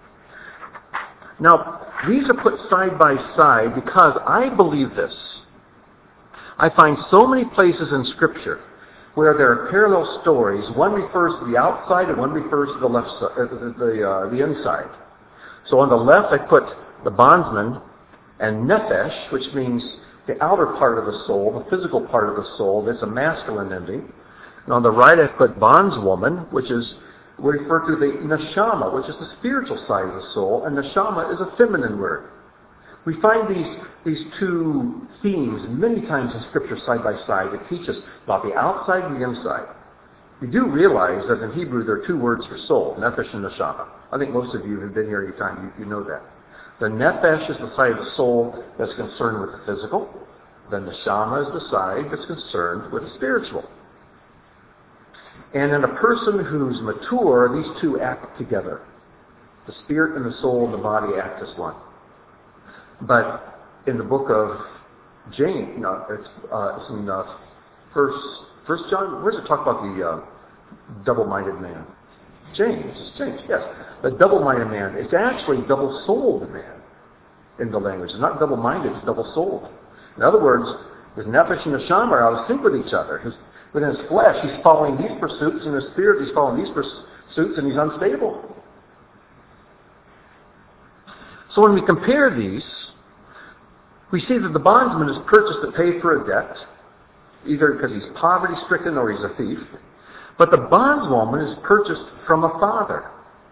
Now, these are put side by side because I believe this. I find so many places in Scripture where there are parallel stories. One refers to the outside and one refers to the left side, the inside. So on the left, I put the bondsman and nephesh, which means the outer part of the soul, the physical part of the soul. That's a masculine ending. And on the right, I put bondswoman, which is we refer to the neshama, which is the spiritual side of the soul, and neshama is a feminine word. We find these two themes many times in Scripture side by side that teach us about the outside and the inside. We do realize that in Hebrew there are two words for soul, nephesh and neshama. I think most of you have been here any time, you know that. The nephesh is the side of the soul that's concerned with the physical. The neshama is the side that's concerned with the spiritual. And in a person who's mature, these two act together. The spirit and the soul and the body act as one. But in the book of James, it's in First John, where does it talk about the double-minded man? James, yes. The double-minded man, it's actually double-souled man in the language. It's not double-minded, it's double-souled. In other words, his nephesh and neshama are out of sync with each other. Within his flesh, he's following these pursuits. In his spirit, he's following these suits and he's unstable. So when we compare these, we see that the bondsman is purchased to pay for a debt, either because he's poverty-stricken or he's a thief. But the bondswoman is purchased from a father.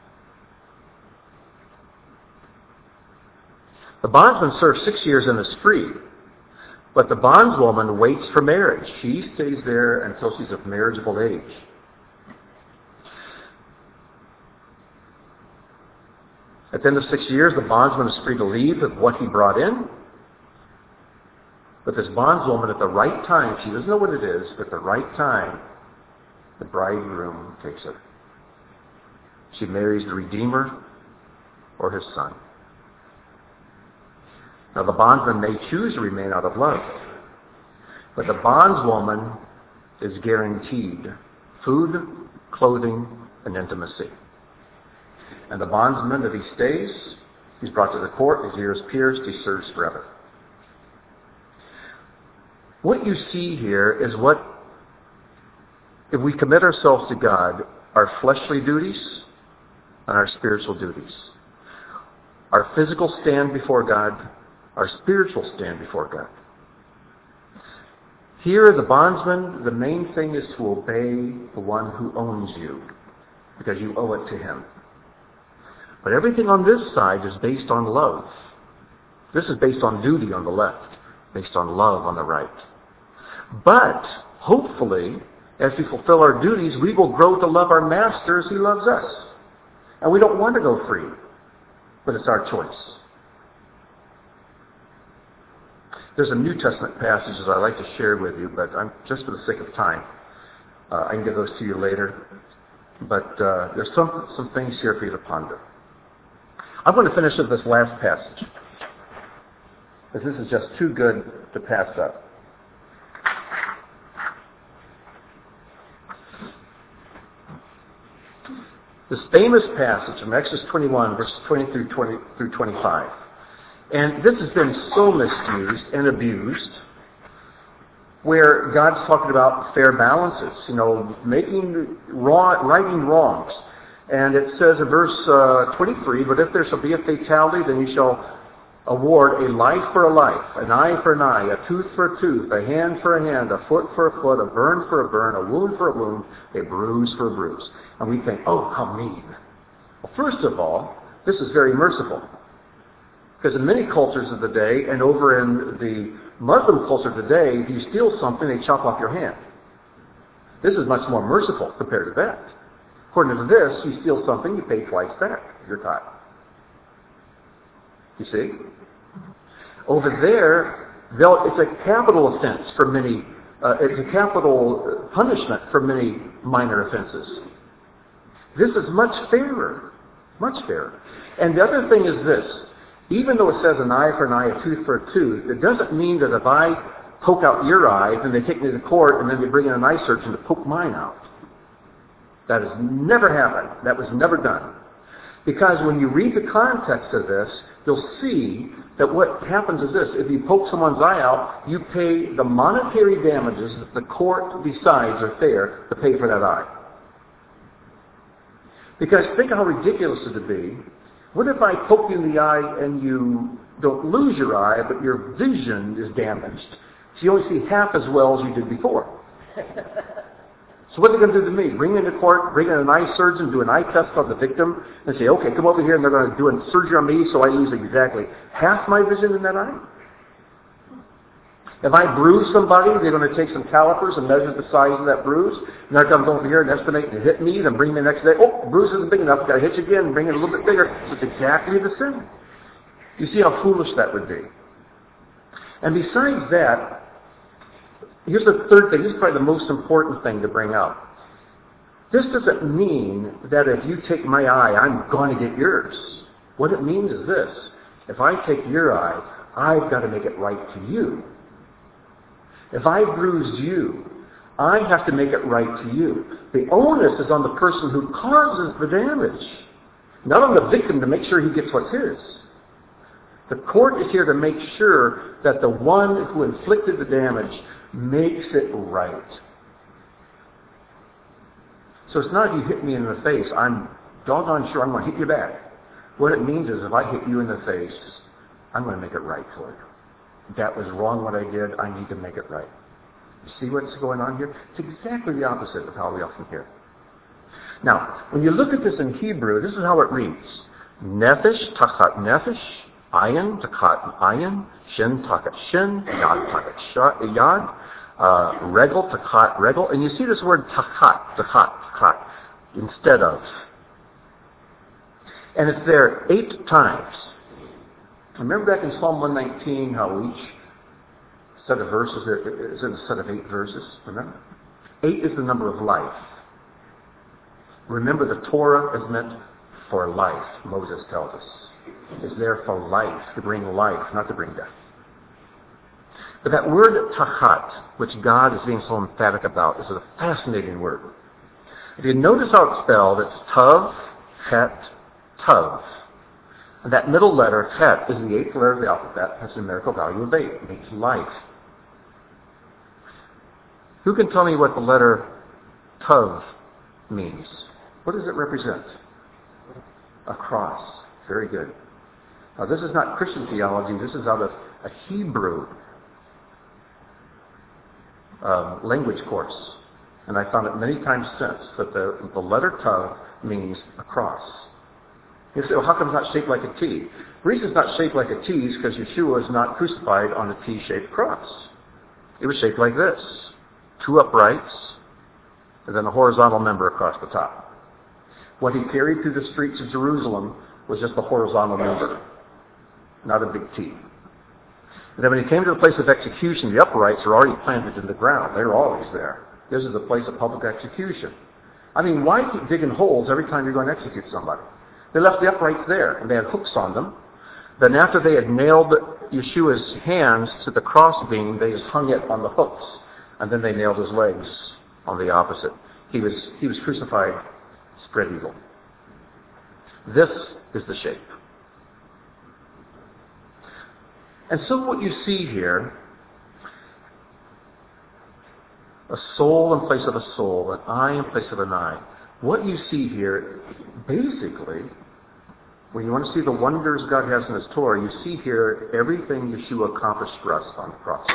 The bondsman serves 6 years and is free. But the bondswoman waits for marriage. She stays there until she's of marriageable age. At the end of 6 years, the bondsman is free to leave with what he brought in. But this bondswoman, at the right time, she doesn't know what it is, but at the right time, the bridegroom takes her. She marries the Redeemer or his son. Now, the bondsman may choose to remain out of love, but the bondswoman is guaranteed food, clothing, and intimacy. And the bondsman, if he stays, he's brought to the court, his ears pierced, he serves forever. What you see here is what, if we commit ourselves to God, our fleshly duties and our spiritual duties. Our physical stand before God, our spiritual stand before God. Here, the bondsman, the main thing is to obey the one who owns you, because you owe it to him. But everything on this side is based on love. This is based on duty on the left, based on love on the right. But, hopefully, as we fulfill our duties, we will grow to love our master as he loves us. And we don't want to go free, but it's our choice. There's a New Testament passage that I'd like to share with you, but just for the sake of time, I can give those to you later. But there's some things here for you to ponder. I'm going to finish with this last passage, because this is just too good to pass up. This famous passage from Exodus 21, verses 20 through 25. And this has been so misused and abused, where God's talking about fair balances, righting wrongs. And it says in verse 23, but if there shall be a fatality, then you shall award a life for a life, an eye for an eye, a tooth for a tooth, a hand for a hand, a foot for a foot, a burn for a burn, a wound for a wound, a bruise for a bruise. And we think, oh, how mean. Well, first of all, this is very merciful. Because in many cultures of the day, and over in the Muslim culture today, if you steal something, they chop off your hand. This is much more merciful compared to that. According to this, you steal something, you pay twice back. You're caught. You see? Over there, it's a capital offense for many. It's a capital punishment for many minor offenses. This is much fairer. Much fairer. And the other thing is this. Even though it says an eye for an eye, a tooth for a tooth, it doesn't mean that if I poke out your eye, then they take me to court and then they bring in an eye surgeon to poke mine out. That has never happened. That was never done. Because when you read the context of this, you'll see that what happens is this. If you poke someone's eye out, you pay the monetary damages that the court decides are fair to pay for that eye. Because think how ridiculous it would be. What if I poke you in the eye and you don't lose your eye, but your vision is damaged? So you only see half as well as you did before. So what are they going to do to me? Bring me into court, bring in an eye surgeon, do an eye test on the victim, and say, okay, come over here, and they're going to do a surgery on me so I lose exactly half my vision in that eye? If I bruise somebody, they're going to take some calipers and measure the size of that bruise, and they're going to come over here and estimate and hit me, then bring me the next day. Oh, the bruise isn't big enough, I've got to hit you again and bring it a little bit bigger. So it's exactly the same. You see how foolish that would be. And besides that, here's the third thing. This is probably the most important thing to bring up. This doesn't mean that if you take my eye, I'm going to get yours. What it means is this. If I take your eye, I've got to make it right to you. If I bruise you, I have to make it right to you. The onus is on the person who causes the damage, not on the victim to make sure he gets what's his. The court is here to make sure that the one who inflicted the damage makes it right. So it's not if you hit me in the face, I'm doggone sure I'm going to hit you back. What it means is if I hit you in the face, I'm going to make it right for you. That was wrong what I did. I need to make it right. You see what's going on here? It's exactly the opposite of how we often hear. Now, when you look at this in Hebrew, this is how it reads. Nefesh, tachat nefesh, ayin, tachat ayin, shin, tachat shin, yad, tachat yad, regel, tachat regel. And you see this word tachat, instead of. And it's there 8 times. Remember back in Psalm 119 how each set of verses is in a set of 8 verses? Remember? 8 is the number of life. Remember, the Torah is meant for life, Moses tells us. It's there for life, to bring life, not to bring death. But that word tachat, which God is being so emphatic about, is a fascinating word. If you notice how it's spelled, it's tav, het, tav. And that middle letter, het, is the 8th letter of the alphabet, has a numerical value of 8. It means life. Who can tell me what the letter tav means? What does it represent? A cross. Very good. Now this is not Christian theology. This is out of a Hebrew language course. And I found it many times since that the letter tav means a cross. You say, well, how come it's not shaped like a T? The reason it's not shaped like a T is because Yeshua is not crucified on a T-shaped cross. It was shaped like this. 2 uprights, and then a horizontal member across the top. What he carried through the streets of Jerusalem was just a horizontal member, not a big T. And then when he came to the place of execution, the uprights were already planted in the ground. They were always there. This is the place of public execution. I mean, why keep digging holes every time you're going to execute somebody? They left the uprights there, and they had hooks on them. Then after they had nailed Yeshua's hands to the crossbeam, they just hung it on the hooks, and then they nailed his legs on the opposite. He was crucified spread eagle. This is the shape. And so what you see here, a soul in place of a soul, an eye in place of an eye. What you see here, basically, when you want to see the wonders God has in His Torah, you see here everything Yeshua accomplished for us on the cross.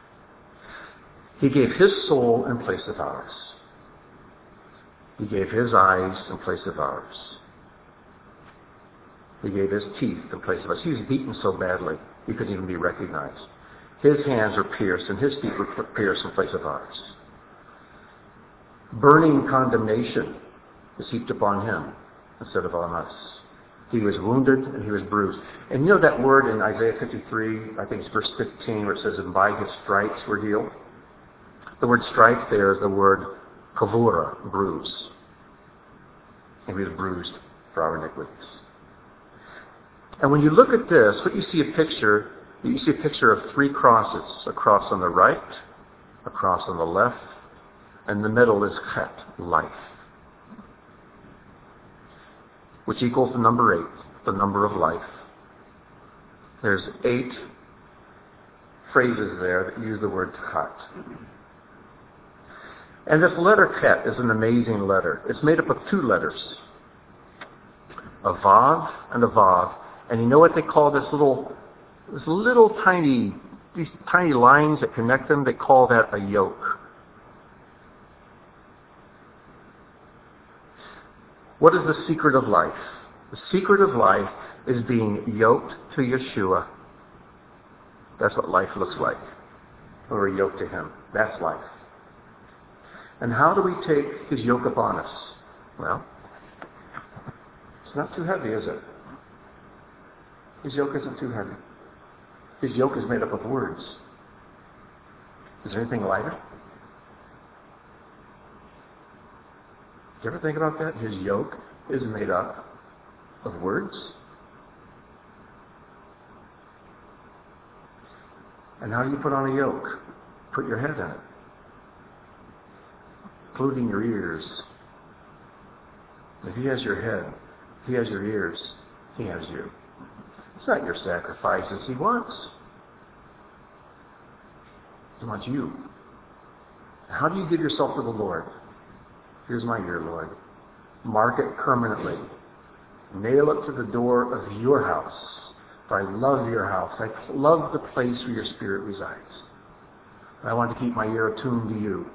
He gave His soul in place of ours. He gave His eyes in place of ours. He gave His teeth in place of us. He was beaten so badly He couldn't even be recognized. His hands were pierced and His feet were pierced in place of ours. Burning condemnation was heaped upon Him instead of on us. He was wounded and He was bruised. And you know that word in Isaiah 53, I think it's verse 15, where it says, and by His stripes we're healed? The word stripe there is the word kavura, bruise. And He was bruised for our iniquities. And when you look at this, what you see a picture of 3 crosses. A cross on the right, a cross on the left, and the middle is chet, life. Which equals the number 8, the number of life. There's 8 phrases there that use the word chet. And this letter Ket is an amazing letter. It's made up of 2 letters, a Vav and a Vav. And you know what they call these tiny lines that connect them? They call that a yoke. What is the secret of life? The secret of life is being yoked to Yeshua. That's what life looks like. We're yoked to Him. That's life. And how do we take His yoke upon us? Well, it's not too heavy, is it? His yoke isn't too heavy. His yoke is made up of words. Is there anything lighter? Do you ever think about that? His yoke is made up of words. And how do you put on a yoke? Put your head in it, including your ears. If He has your head, He has your ears, He has you. It's not your sacrifices He wants. He wants you. How do you give yourself to the Lord? Here's my ear, Lord. Mark it permanently. Nail it to the door of your house. For I love your house. I love the place where your Spirit resides. I want to keep my ear attuned to you.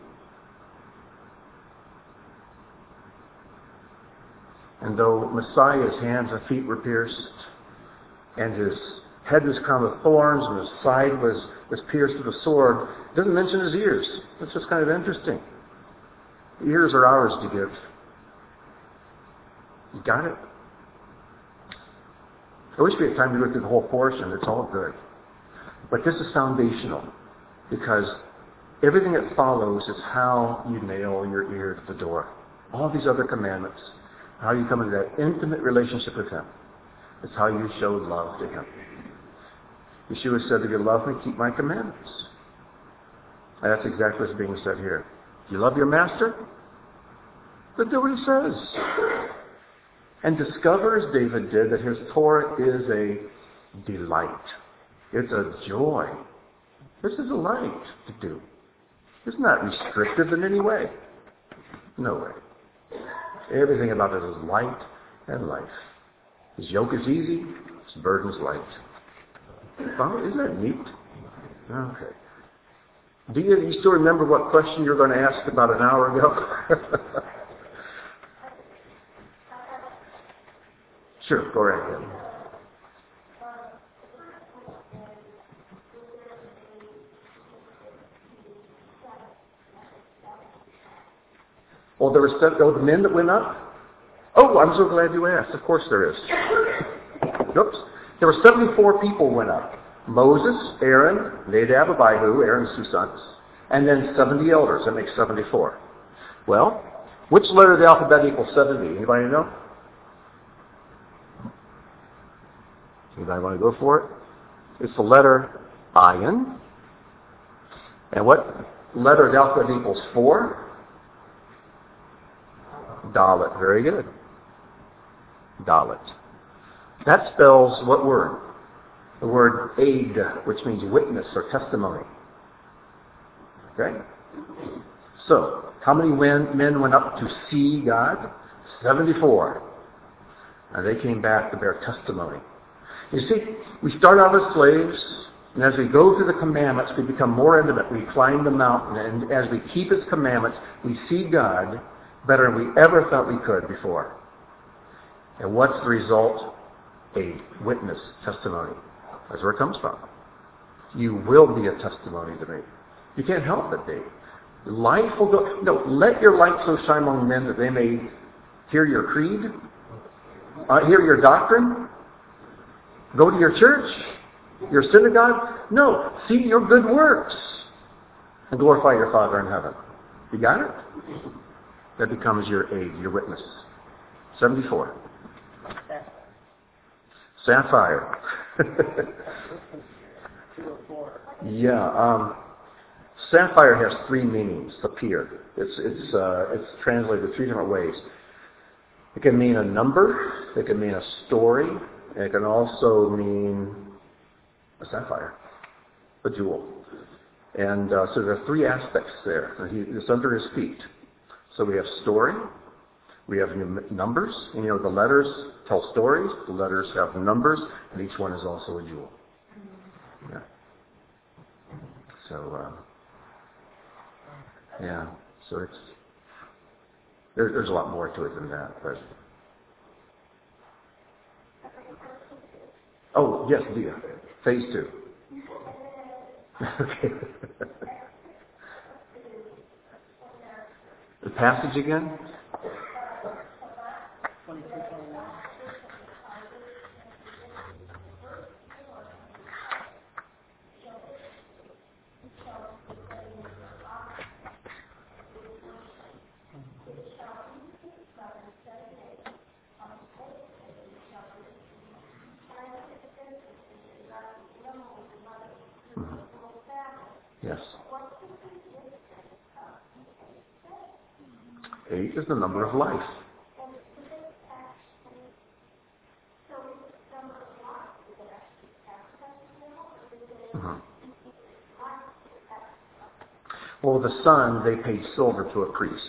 And though Messiah's hands and feet were pierced, and his head was crowned with thorns, and his side was pierced with a sword, it doesn't mention his ears. It's just kind of interesting. The ears are ours to give. You got it? I wish we had time to go through the whole portion. It's all good. But this is foundational, because everything that follows is how you nail your ear to the door. All these other commandments, how you come into that intimate relationship with him. It's how you show love to him. Yeshua said, if you love me, keep my commandments. And that's exactly what's being said here. You love your master? Then do what he says. And discover, as David did, that his Torah is a delight. It's a joy. It's a delight to do. It's not restrictive in any way. No way. Everything about it is light and life. His yoke is easy. His burden is light. Well, isn't that neat? Okay. Do you still remember what question you were going to ask about an hour ago? Sure, go right ahead. Oh, there were the men that went up? Oh, I'm so glad you asked. Of course there is. Oops. There were 74 people went up. Moses, Aaron, Nadab, Abihu, Aaron's two sons, and then 70 elders. That makes 74. Well, which letter of the alphabet equals 70? Anybody know? Anybody want to go for it? It's the letter Ayin. And what letter of the alphabet equals 4? Dalet. Very good. Dalet. That spells what word? The word aid, which means witness or testimony. Okay? So, how many men went up to see God? 74. And they came back to bear testimony. You see, we start out as slaves, and as we go through the commandments, we become more intimate. We climb the mountain, and as we keep his commandments, we see God better than we ever thought we could before. And what's the result? A witness, testimony. That's where it comes from. You will be a testimony to me. You can't help but be. Life will go. No, let your light so shine among men that they may hear your creed, hear your doctrine, go to your church, your synagogue. No, see your good works and glorify your Father in heaven. You got it? That becomes your aid, your witness. 74. Sapphire. Yeah. Sapphire has three meanings. Appear. It's translated 3 different ways. It can mean a number. It can mean a story. And it can also mean a sapphire, a jewel. And so there are 3 aspects there. It's under his feet. So we have story. We have numbers. And the letters tell stories. The letters have numbers. And each one is also a jewel. Yeah. So, yeah. So it's there's a lot more to it than that. But oh, yes, Dia. Phase 2. Okay. The passage again? Yes. 8 is the number of life. Well, the son, they paid silver to a priest,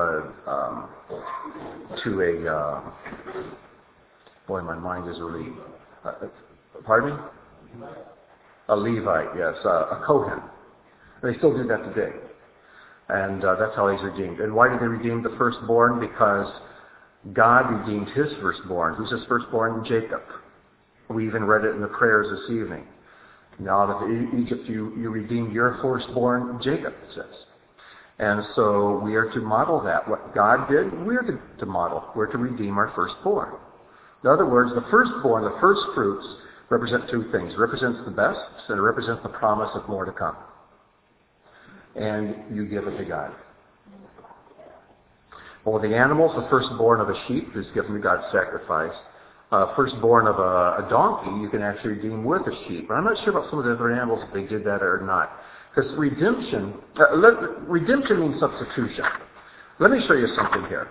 boy, my mind is really, pardon me? A Levite, yes, a Kohen. They still do that today. And that's how he's redeemed. And why did they redeem the firstborn? Because God redeemed his firstborn. Who's his firstborn? Jacob. We even read it in the prayers this evening. Now, out of Egypt, you redeemed your firstborn, Jacob, it says. And so we are to model that. What God did, we're to model. We're to redeem our firstborn. In other words, the firstborn, the first fruits, represent two things. It represents the best, and it represents the promise of more to come. And you give it to God. Well, the animals, the firstborn of a sheep is given to God's sacrifice. Firstborn of a donkey, you can actually redeem with a sheep. But I'm not sure about some of the other animals if they did that or not. Because redemption means substitution. Let me show you something here.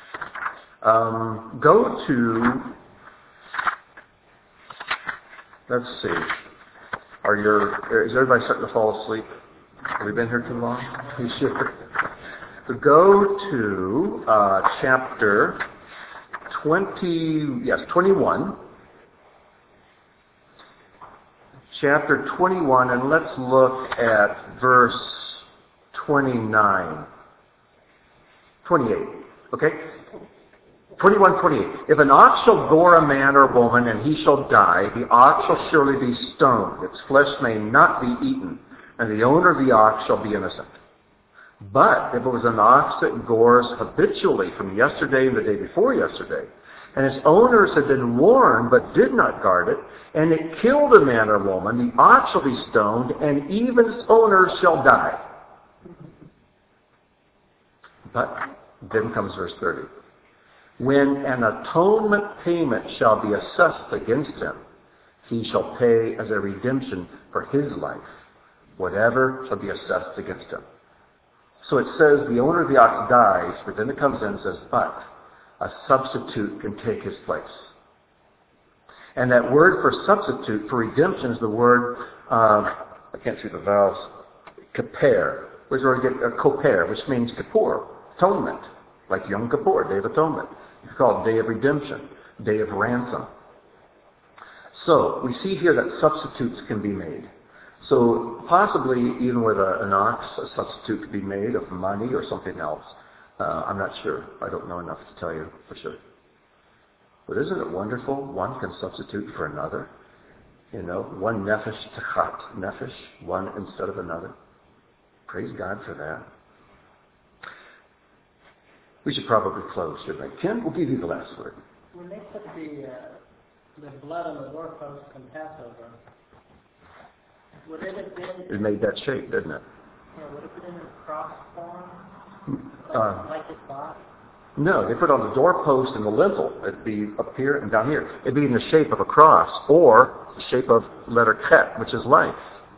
Go to, let's see. Is everybody starting to fall asleep? Have we been here too long? You sure? So go to chapter 21. Chapter 21, and let's look at verse 28. Okay? 21:28. If an ox shall gore a man or woman, and he shall die, the ox shall surely be stoned. Its flesh may not be eaten, and the owner of the ox shall be innocent. But if it was an ox that gores habitually from yesterday and the day before yesterday, and its owners had been warned but did not guard it, and it killed a man or woman, the ox shall be stoned, and even its owners shall die. But then comes verse 30. When an atonement payment shall be assessed against him, he shall pay as a redemption for his life, whatever shall be assessed against him. So it says the owner of the ox dies, but then it comes in and says, but a substitute can take his place. And that word for substitute, for redemption, is the word, I can't see the vowels, kaper, which we get koper, which means kippur, atonement, like Yom Kippur, Day of Atonement. It's called Day of Redemption, Day of Ransom. So we see here that substitutes can be made. So possibly even with an ox, a substitute could be made of money or something else. I'm not sure. I don't know enough to tell you for sure. But isn't it wonderful? One can substitute for another. You know, one nefesh tachat nefesh, one instead of another. Praise God for that. We should probably close, shouldn't we? Ken, we'll give you the last word. When they put the blood on the doorpost on Passover, would it have been... It made that shape, didn't it? Yeah, would it have been in a cross form? Like it's bought? No, they put it on the doorpost and the lintel. It'd be up here and down here. It'd be in the shape of a cross or the shape of letter Ket, which is life.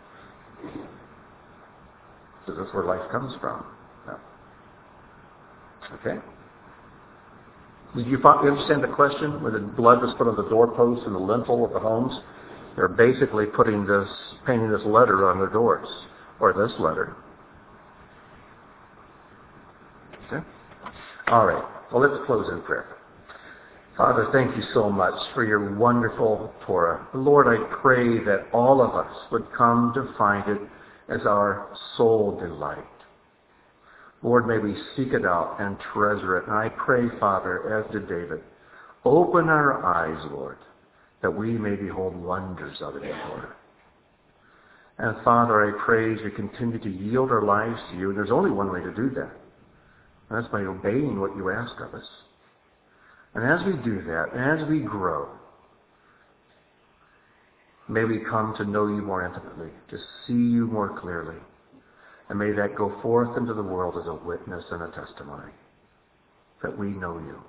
So that's where life comes from. No. Okay? Did you understand the question? When the blood was put on the doorpost and the lintel of the homes, they're basically painting this letter on their doors, or this letter. Okay? All right. Well, let's close in prayer. Father, thank you so much for your wonderful Torah. Lord, I pray that all of us would come to find it as our sole delight. Lord, may we seek it out and treasure it. And I pray, Father, as did David, open our eyes, Lord, that we may behold wonders of it, Lord. And Father, I pray as we continue to yield our lives to you, and there's only one way to do that. And that's by obeying what you ask of us. And as we do that, and as we grow, may we come to know you more intimately, to see you more clearly. And may that go forth into the world as a witness and a testimony that we know you.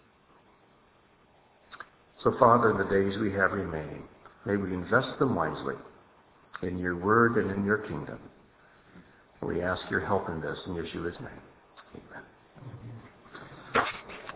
So, Father, in the days we have remaining, may we invest them wisely in your word and in your kingdom. And we ask your help in this in Yeshua's name. Amen.